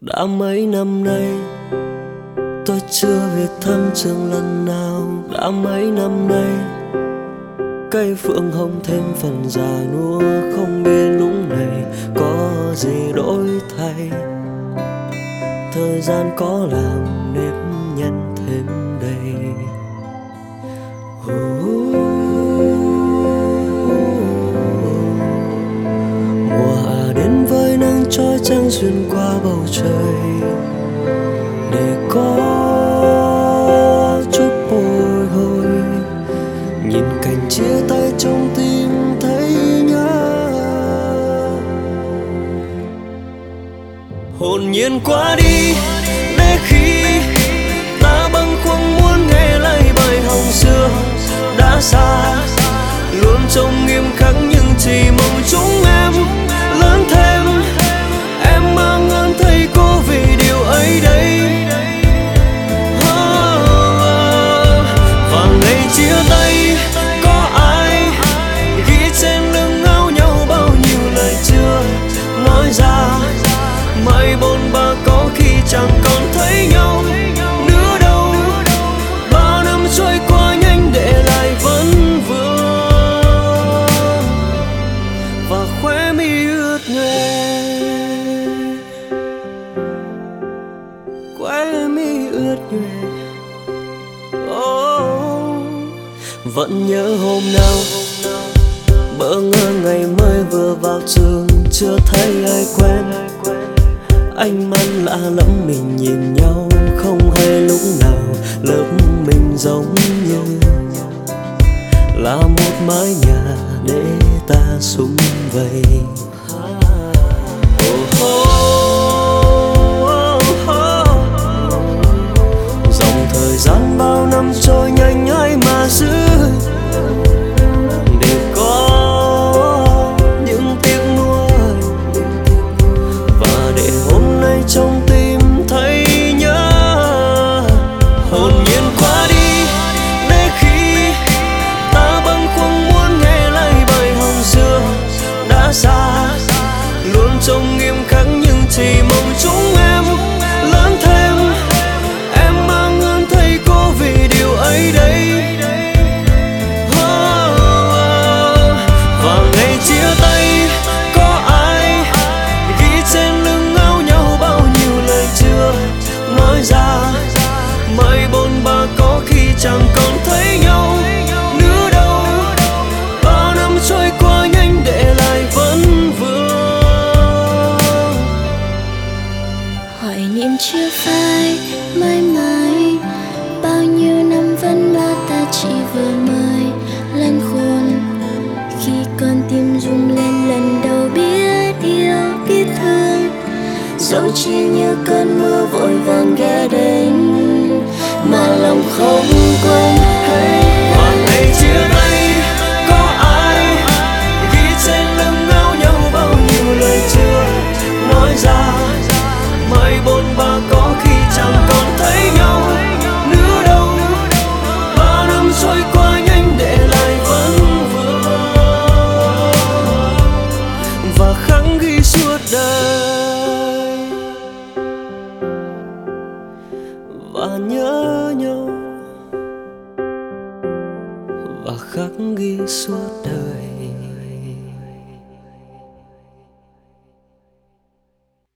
Đã mấy năm nay tôi chưa về thăm trường lần nào. Đã mấy năm nay cây phượng hồng thêm phần già nua. Không biết lúc này có gì đổi thay. Thời gian có làm nếp nhăn thêm đầy. Mùa hạ đến với nắng trói trăng xuyên qua bầu trời, để có chút bồi hồi. Nhìn cảnh chia tay trong tim thấy nhớ. Hồn nhiên qua đi để khi ta bâng khuâng muốn nghe lại bài hồng xưa đã xa. Luôn trông nghiêm khắc nhưng chỉ mong chúng em lớn thêm. Em mang ơn thầy cô vì điều ấy đấy. Và ngày chia tay có ai ghi trên lưng áo nhau bao nhiêu lời chưa nói ra. Mai bôn ba có khi chẳng còn thấy nhau nữa đâu. Bao năm trôi qua nhanh để lại vẫn vương, và khóe mi ướt nhòe, khóe mi ướt nhòe. Vẫn nhớ hôm nào bỡ ngỡ ngày mới vừa vào trường, chưa thấy ai quen. Ánh mắt lạ lẫm mình nhìn nhau, không hay lúc nào lớp mình giống như là một mái nhà để ta sum vầy. Dòng thời gian bao năm trôi nhanh ai mà giữ, để có những tiếc nuối, và để hôm nay trong tim thấy nhớ. Hồn nhiên qua đi để khi ta bâng khuâng muốn nghe lại bài hồng xưa đã xa. Luôn trông nghiêm khắc nhưng chỉ mong chúng em lớn thêm. Em mang ơn thầy cô vì điều ấy đấy. Và ngày chia tay có ai ghi trên lưng áo nhau bao nhiêu lời chưa nói ra. Mai bôn ba có khi chẳng còn thấy nhau nữa đâu. Bao năm trôi qua nhanh để lại vẫn vương. Hỏi niệm chưa phai mãi mãi, bao nhiêu năm vẫn ba ta chỉ vừa mới lần khôn. Khi con tim rung lên lần đầu biết yêu biết thương, dẫu chỉ như cơn mưa vội vàng ghé đến mà lòng không quên. Và ngày chia tay có ai ghi trên lưng áo nhau bao nhiêu lời chưa nói ra. Mai bôn ba có khi chẳng còn thấy nhau nữa đâu. Bao năm trôi qua nhanh để lại vẫn vương, và khắc ghi suốt đời. Và nhớ nhau và khắc ghi suốt